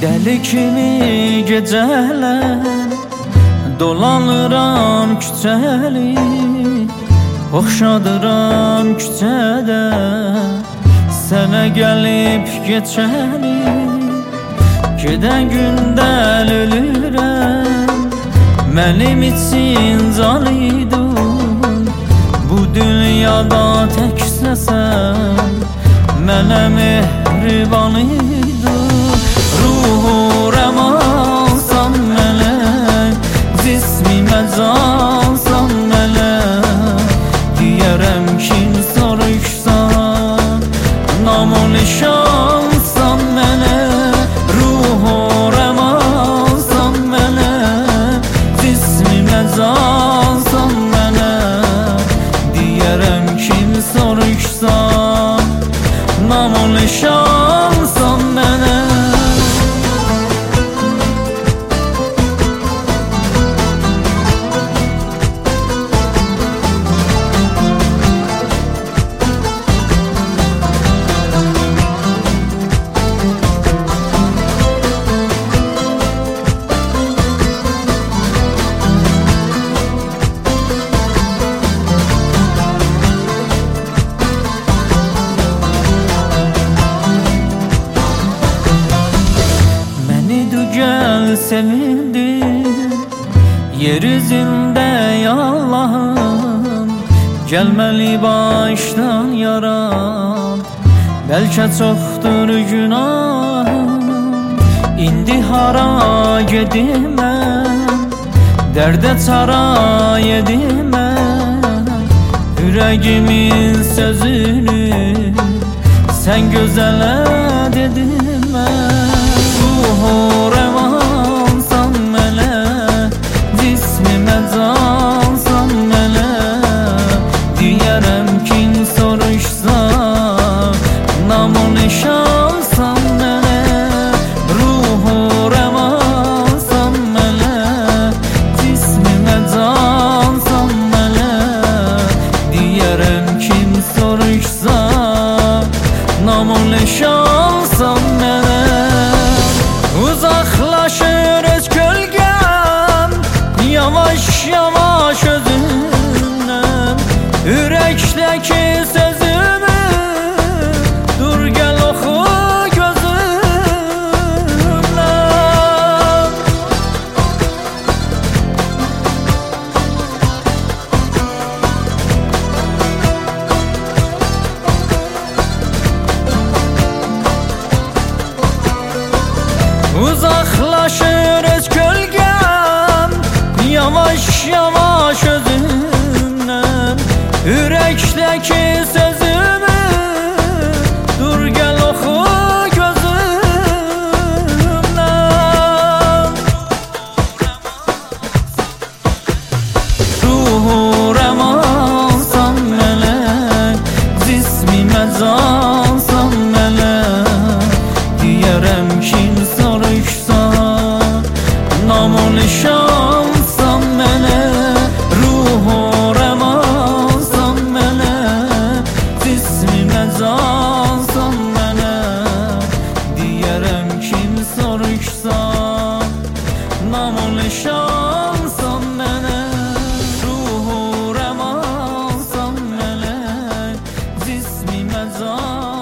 Dəli kimi gecələr dolanıram küçəli, oxşadıram küçədə sənə gəlib geçəli. Gedən gündən ölürəm, mənim için can idin. Bu dünyada təksəsən, mənə mehriban idin. Ruhu rəmansan mələk, cismimə cansan mələk. Deyərəm kim soruşsan, namı nişansan mələk. Ruhu rəmansan mələk, cismimə cansan mələk. Deyərəm kim soruşsan, namı nişansan mələk. Gel sevindim yeryüzünde ya Allah'ım, gelmeli baştan yarat. Belki çoktur günahım, indi hara gedim mən, dərdə çara yedim mən. Yüreğimin sözünü sen gözələ dedim mən. Ruhu rəmansan mələk, cismimə cansan mələk. Deyərəm kim soruşsa, namı nişansan mələk. Ruhu rəmansan mələk, cismimə cansan mələk. Deyərəm kim soruşsa, namı nişansan mələk. Uzaklaşır öz gölgem, yavaş yavaş özümden. Yürekteki sözümü dur gel oku gözümden. Uzaklaşır öz gölgem, yavaş yavaş özümden. Yürekteki sözümü dur gel oku gözümden. Ruhu rəmansan mələk, cismimə cansan mələk. Deyərəm kim soruşsan, namı nişansan mələk. Ruhu rəmansan mələk, cismimə cansan mələk. Deyərəm kim soruşsan, namı nişansan mələk. Ruhu rəmansan mələk, cismimə cansan